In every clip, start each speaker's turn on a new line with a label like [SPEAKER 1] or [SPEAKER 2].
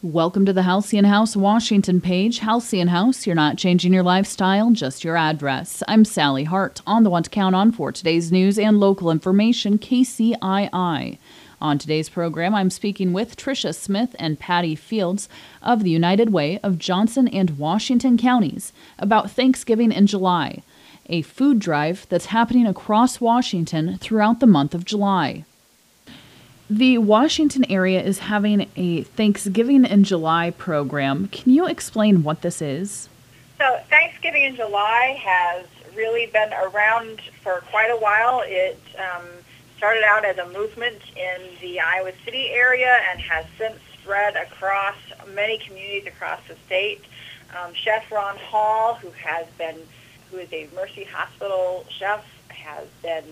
[SPEAKER 1] Welcome to the Halcyon House Washington page. Halcyon House, you're not changing your lifestyle, just your address. I'm Sally Hart, on the one to count on for today's news and local information, KCII. On today's program, I'm speaking with Tricia Smith and Patty Fields of the United Way of Johnson and Washington counties about Thanksgiving in July, a food drive that's happening across Washington throughout the month of July. The Washington area is having a Thanksgiving in July program. Can you explain what this is?
[SPEAKER 2] So Thanksgiving in July has really been around for quite a while. It started out as a movement in the Iowa City area and has since spread across many communities across the state. Chef Ron Hall, who is a Mercy Hospital chef, has been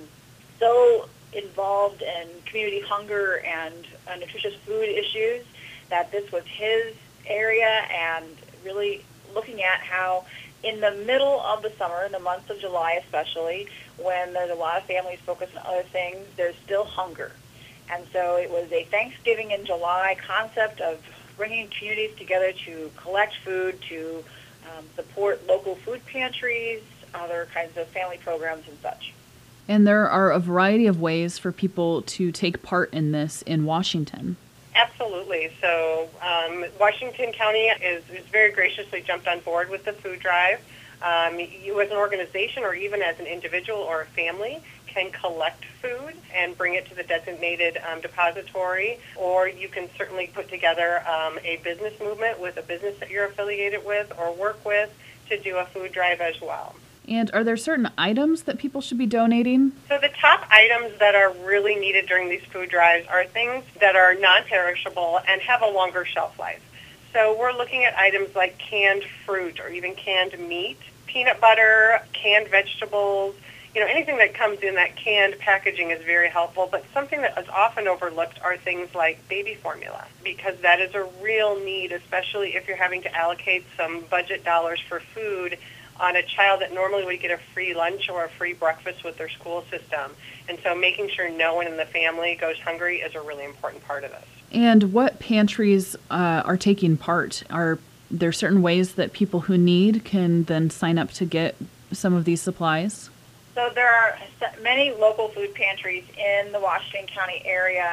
[SPEAKER 2] so involved in community hunger and nutritious food issues that this was his area, and really looking at how in the middle of the summer, in the month of July especially, when there's a lot of families focused on other things, there's still hunger. And so it was a Thanksgiving in July concept of bringing communities together to collect food, to support local food pantries, other kinds of family programs and such.
[SPEAKER 1] And there are a variety of ways for people to take part in this in Washington.
[SPEAKER 3] Absolutely. So Washington County is very graciously jumped on board with the food drive. You as an organization or even as an individual or a family can collect food and bring it to the designated depository, or you can certainly put together a business movement with a business that you're affiliated with or work with to do a food drive as well.
[SPEAKER 1] And are there certain items that people should be donating?
[SPEAKER 3] So the top items that are really needed during these food drives are things that are non-perishable and have a longer shelf life. So we're looking at items like canned fruit or even canned meat, peanut butter, canned vegetables. Anything that comes in that canned packaging is very helpful, but something that is often overlooked are things like baby formula, because that is a real need, especially if you're having to allocate some budget dollars for food on a child that normally would get a free lunch or a free breakfast with their school system. And so making sure no one in the family goes hungry is a really important part of this.
[SPEAKER 1] And what pantries are taking part? Are there certain ways that people who need can then sign up to get some of these supplies?
[SPEAKER 2] So there are many local food pantries in the Washington County area,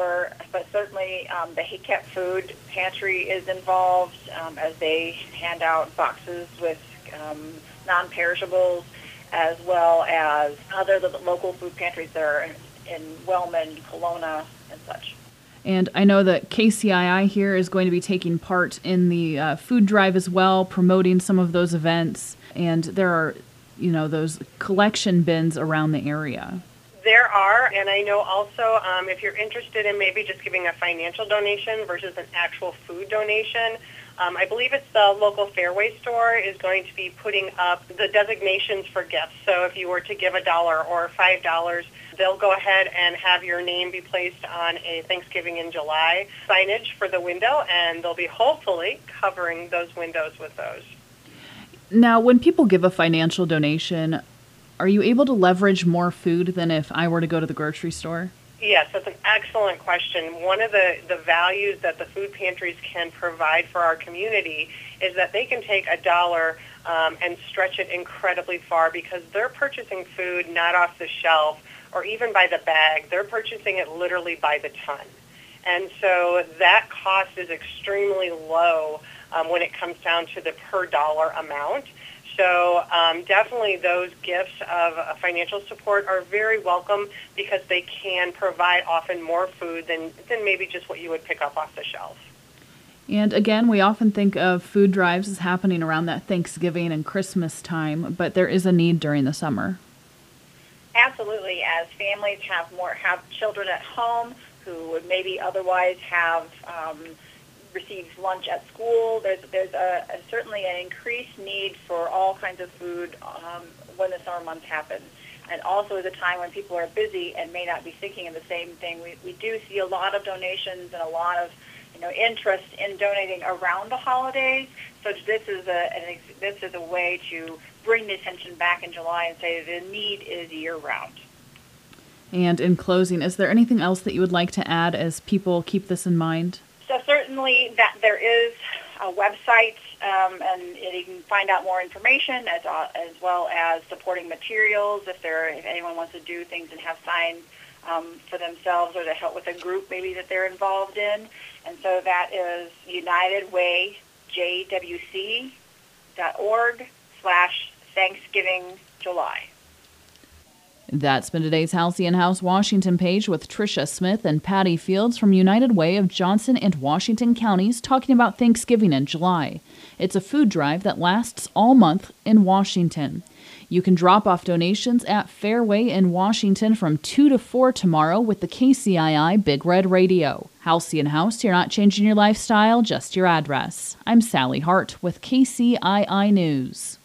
[SPEAKER 2] but certainly the HACEP Food Pantry is involved as they hand out boxes with non-perishables, as well as other local food pantries that are in Wellman, Kelowna, and such.
[SPEAKER 1] And I know that KCII here is going to be taking part in the food drive as well, promoting some of those events. And there are, those collection bins around the area.
[SPEAKER 3] There are, and I know also if you're interested in maybe just giving a financial donation versus an actual food donation, I believe it's the local Fairway store is going to be putting up the designations for gifts. So if you were to give $1 or $5, they'll go ahead and have your name be placed on a Thanksgiving in July signage for the window, and they'll be hopefully covering those windows with those.
[SPEAKER 1] Now, when people give a financial donation, are you able to leverage more food than if I were to go to the grocery store?
[SPEAKER 3] Yes, that's an excellent question. One of the values that the food pantries can provide for our community is that they can take $1 and stretch it incredibly far, because they're purchasing food not off the shelf or even by the bag. They're purchasing it literally by the ton. And so that cost is extremely low when it comes down to the per dollar amount. So definitely those gifts of financial support are very welcome, because they can provide often more food than maybe just what you would pick up off the shelf.
[SPEAKER 1] And again, we often think of food drives as happening around that Thanksgiving and Christmas time, but there is a need during the summer.
[SPEAKER 2] Absolutely. As families have children at home who would maybe otherwise have receives lunch at school, there's certainly an increased need for all kinds of food when the summer months happen. And also is a time when people are busy and may not be thinking of the same thing. We do see a lot of donations and a lot of interest in donating around the holidays. So this is a way to bring the attention back in July and say the need is year-round.
[SPEAKER 1] And in closing, is there anything else that you would like to add as people keep this in mind?
[SPEAKER 2] So certainly that there is a website, and you can find out more information as well as supporting materials if anyone wants to do things and have signs for themselves or to help with a group maybe that they're involved in. And so that is UnitedWayJWC.org/Thanksgiving July.
[SPEAKER 1] That's been today's Halcyon House Washington page with Tricia Smith and Patty Fields from United Way of Johnson and Washington counties talking about Thanksgiving in July. It's a food drive that lasts all month in Washington. You can drop off donations at Fairway in Washington from 2 to 4 tomorrow with the KCII Big Red Radio. Halcyon House, you're not changing your lifestyle, just your address. I'm Sally Hart with KCII News.